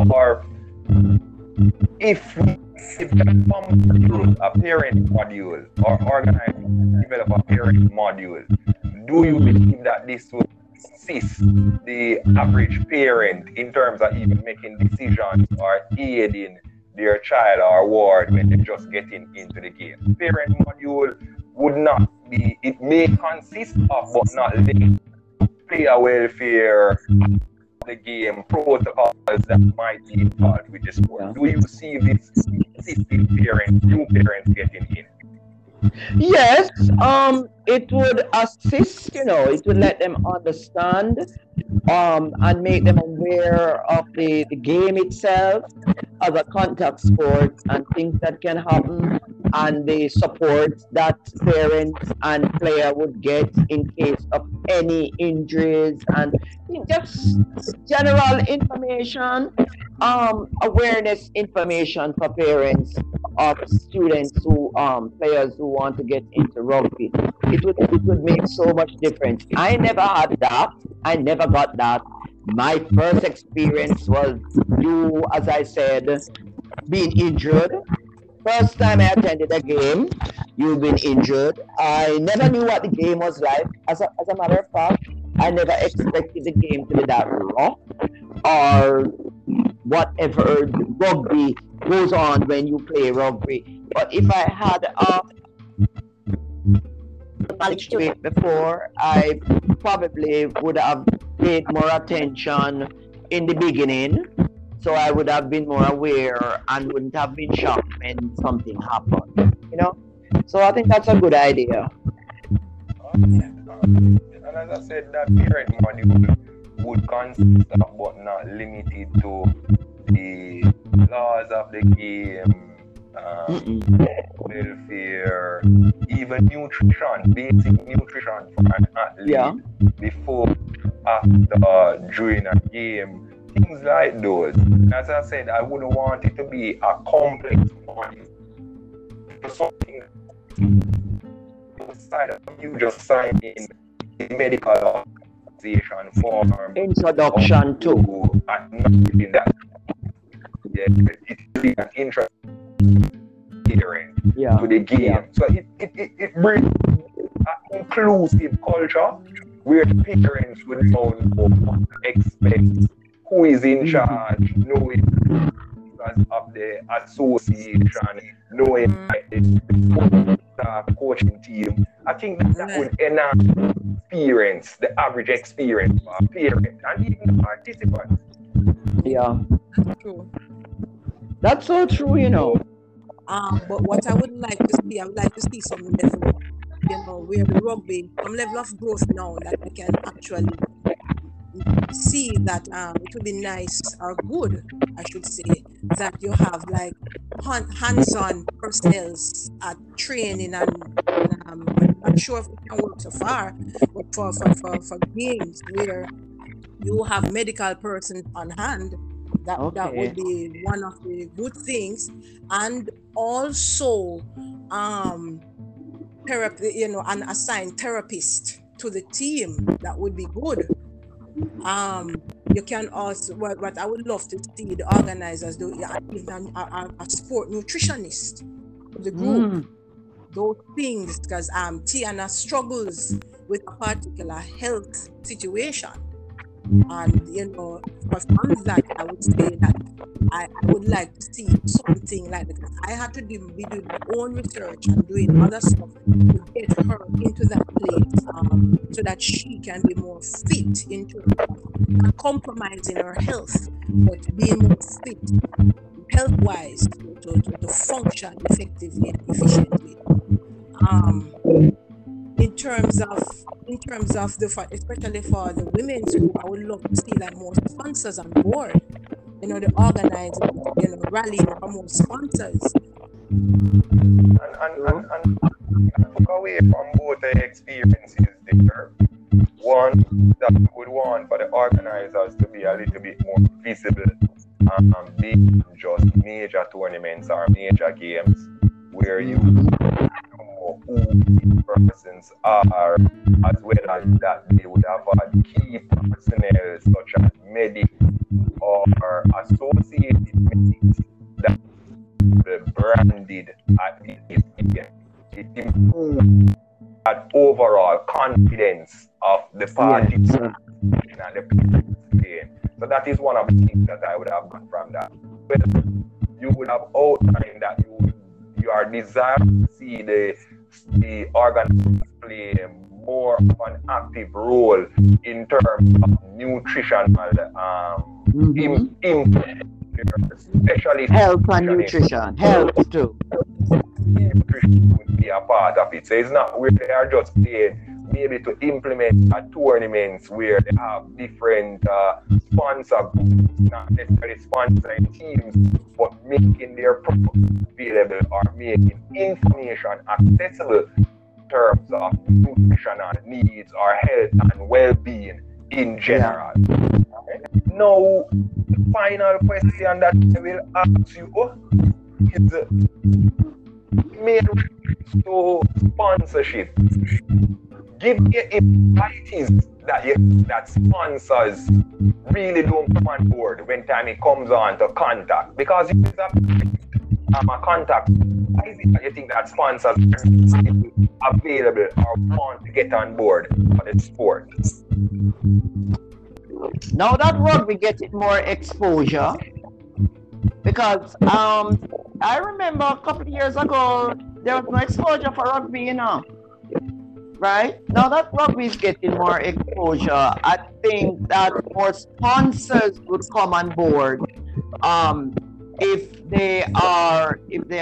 can come through a parent module or organize develop a parent module, do you believe that this will assist the average parent in terms of even making decisions or aiding their child or ward when they're just getting into the game? Parent module would not be, it may consist of, but not limited, player welfare, the game, protocols that might be involved with the sport. Do you see this assisting parents, new parents getting in? Yes, it would assist, it would let them understand and make them aware of the game itself as a contact sport and things that can happen, and the support that parents and player would get in case of any injuries, and just general information, awareness information for parents of students who players who want to get into rugby. It would make so much difference. I never had that. I never got that. My first experience was you, as I said, being injured. First time I attended a game, you've been injured. I never knew what the game was like. As a matter of fact, I never expected the game to be that rough or whatever rugby goes on when you play rugby. But if I had knowledge to it before, I probably would have paid more attention in the beginning. So I would have been more aware and wouldn't have been shocked when something happened, So I think that's a good idea. And as I said, that parent module would consist of, but not limited to, the laws of the game, welfare, even nutrition, basic nutrition for an athlete before, after, during a game. Things like those. As I said, I wouldn't want it to be a complex module. Something outside of you just sign in the medical organization form. Introduction to. And not in that. It's really an interest to the game. Yeah. So it brings an inclusive culture where the parents would know what to expect, who is in charge, knowing because of the association, knowing like the coaching team, I think that would enhance experience, the average experience for our parents and even the participants. Yeah. True. That's so true, you know. But what I would like to see, I would like to see some level, where the rugby, some level of growth now that we can actually see that it would be nice or good, I should say, that you have like hands-on personnel at training and I'm not sure if it can work so far, but for games where you have medical persons on hand, that would be one of the good things. And also therapy, an assigned therapist to the team, that would be good. You can also, what I would love to see the organizers do, even a sport nutritionist for the group. Those things, because Tiana struggles with a particular health situation. And from that, I would say that I would like to see something like that. I had to be doing my own research and doing other stuff to get her into that place, so that she can be more fit into not compromising her health, but being more fit health-wise to function effectively and efficiently. In terms of especially for the women's group, I would love to see like more sponsors on board. The organizing, rallying for more sponsors. And took away from both the experiences there. One, that we would want for the organizers to be a little bit more visible, being just major tournaments or major games where you know who these persons are, as well as that they would have had key personnel such as medics or associated medics that were branded at the event. It improved that overall confidence of the participants and the people playing. So that is one of the things that I would have got from that. Well, you would have outlined that you are desiring to see the organizers play more of an active role in terms of nutritional especially health and nutrition. Health too. Nutrition would be a part of it. So it's not where they are just playing, maybe to implement tournaments where they have different sponsor groups, not necessarily sponsoring teams, but making their product available or making information accessible in terms of nutritional needs or health and well-being in general. Now, the final question that I will ask you is made to sponsorship. Give me advice that sponsors really don't come on board when time it comes on to contact, because it is a contact. Why is it that you think that sponsors are available or want to get on board for the sport? Now that rugby getting more exposure, because I remember a couple of years ago there was no exposure for rugby, right? Now that rugby is getting more exposure, I think that more sponsors would come on board. If they are,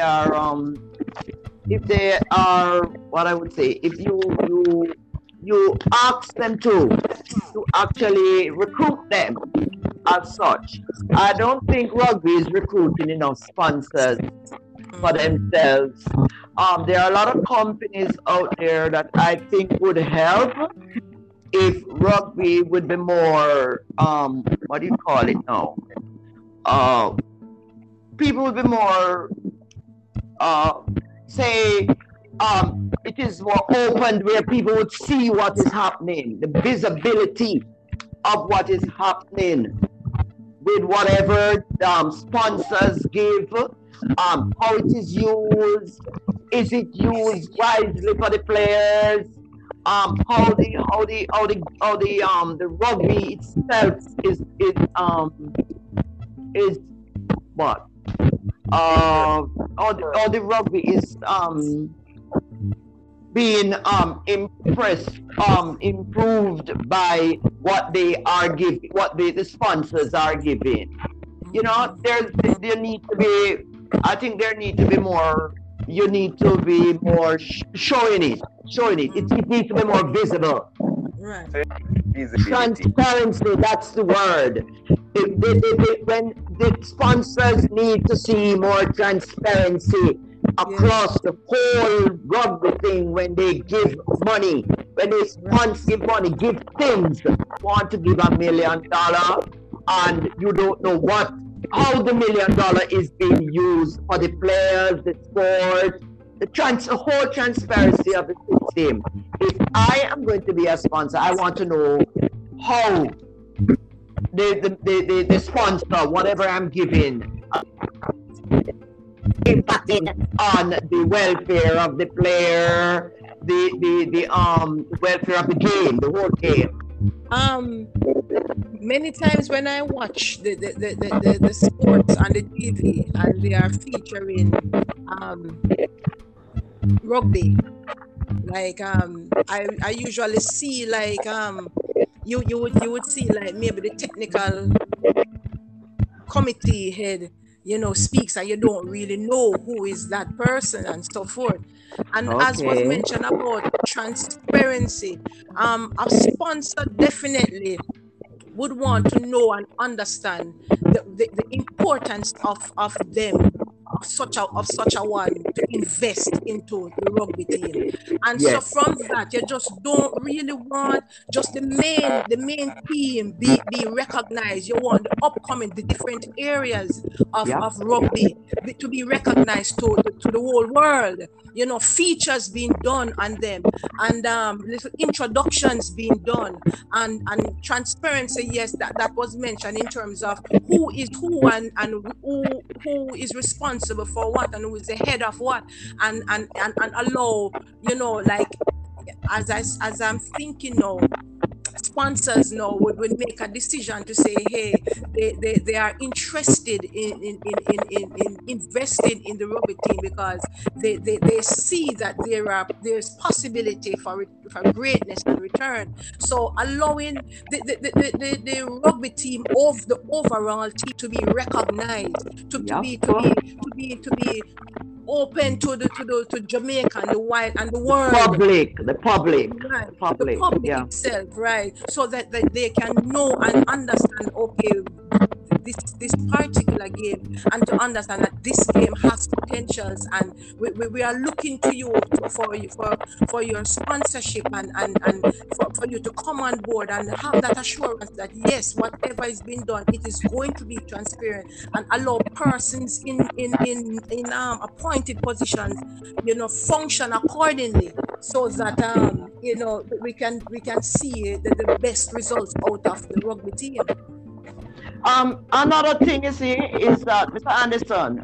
what I would say, if you ask them to actually recruit them as such. I don't think rugby is recruiting enough sponsors for themselves. There are a lot of companies out there that I think would help if rugby would be more, what do you call it now? People would be more, say, it is more open where people would see what is happening, the visibility of what is happening with whatever sponsors give, how it is used, is it used wisely for the players, how the rugby itself is what how the rugby is being impressed, improved by what they are giving, what the sponsors are giving. You know, there need to be, I think there need to be more, you need to be more showing it, it needs to be more visible. Right. Visibility. Transparency, that's the word. When the sponsors need to see more transparency across the whole rugby thing, when they give money, when they sponsor, give money, give things. Want to give $1 million and you don't know how the $1 million is being used for the players, the sport, the whole transparency of the system. If I am going to be a sponsor, I want to know how the sponsor, whatever I'm giving, impacting on the welfare of the player, the welfare of the game, the whole game. Many times when I watch the sports on the TV and they are featuring rugby, like I usually see like you would see like maybe the technical committee head, you know, speaks and you don't really know who is that person and so forth. And as was mentioned about transparency, a sponsor definitely would want to know and understand the importance of them, of such a one to invest into the rugby team. And so from that, you just don't really want just the main team be recognized. You want the different areas of rugby to be recognized to the whole world. You know, features being done on them, and little introductions being done, and transparency. Yes, that was mentioned in terms of who is who and who is responsible for what and who is the head of what, and allow, you know, like as I'm thinking now, sponsors now would make a decision to say, hey, they are interested in investing in the rugby team because they see that there's possibility for greatness and return. So allowing the rugby team of the overall team to be recognized, to be open to Jamaica and the wild and the world, the public itself, right? So that they can know and understand, okay, this particular game, and to understand that this game has potentials, and we are looking to you for your sponsorship and for you to come on board and have that assurance that yes, whatever is being done, it is going to be transparent, and allow persons in appointed positions, you know, function accordingly, so that you know, we can see the best results out of the rugby team. Another thing you see is that, Mr. Anderson,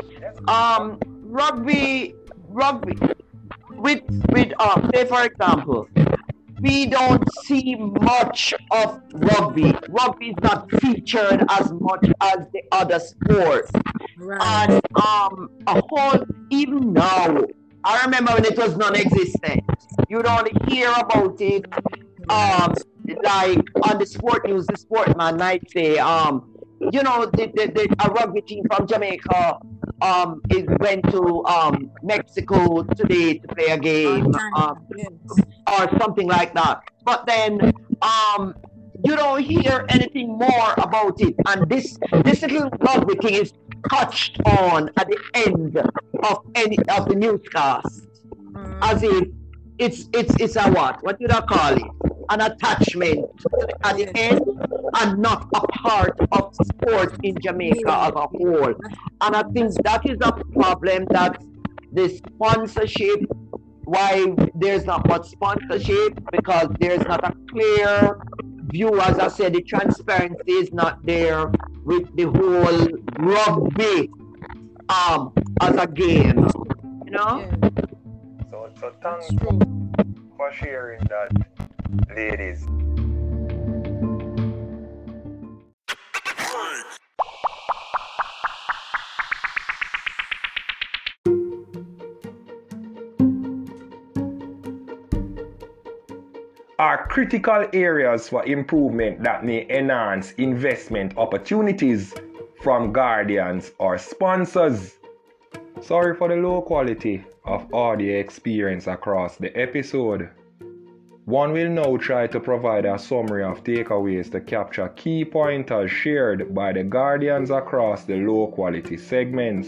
rugby with say for example, we don't see much of rugby. Rugby is not featured as much as the other sports. Right. And a whole, even now, I remember when it was non-existent. You don't hear about it. Like on the sport news, the sportman might say, you know, a rugby team from Jamaica went to Mexico today to play a game, or something like that. But then you don't hear anything more about it. And this little rugby thing is touched on at the end of any of the newscast, as if it's a what did I call it? An attachment at the end, and not a part of sport in Jamaica as a whole. And I think that is a problem, that the sponsorship, why there's not much sponsorship, because there's not a clear view. As I said, the transparency is not there with the whole rugby as a game, you know? So thanks for sharing that, ladies. are critical areas for improvement that may enhance investment opportunities from guardians or sponsors. Sorry for the low quality of audio experience across the episode. One will now try to provide a summary of takeaways to capture key pointers shared by the guardians across the low quality segments.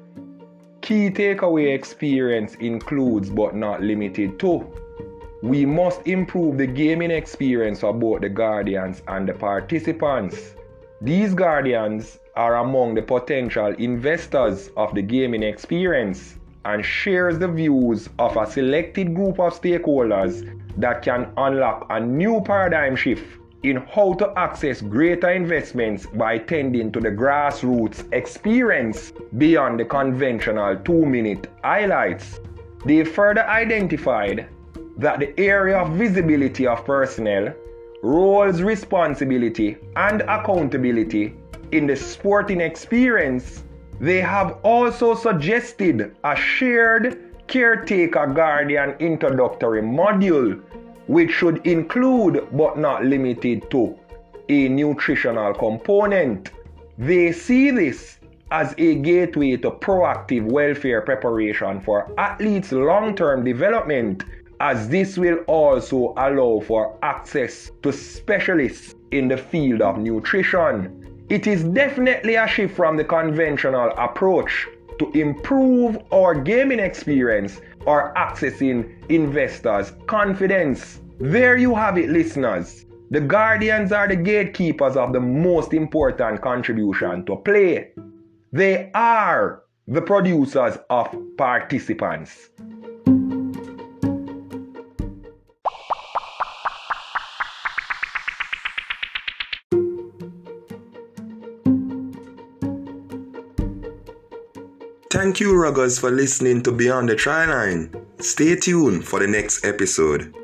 Key takeaway experience includes but not limited to: we must improve the gaming experience for both the guardians and the participants. These guardians are among the potential investors of the gaming experience and shares the views of a selected group of stakeholders that can unlock a new paradigm shift in how to access greater investments by tending to the grassroots experience beyond the conventional 2-minute highlights. They further identified that the area of visibility of personnel, roles, responsibility, and accountability in the sporting experience, they have also suggested a shared caretaker guardian introductory module, which should include but not limited to a nutritional component. They see this as a gateway to proactive welfare preparation for athletes' long-term development, as this will also allow for access to specialists in the field of nutrition. It is definitely a shift from the conventional approach to improve our gaming experience or accessing investors' confidence. There you have it, listeners. The guardians are the gatekeepers of the most important contribution to play. They are the producers of participants. Thank you, Ruggers, for listening to Beyond the Try Line. Stay tuned for the next episode.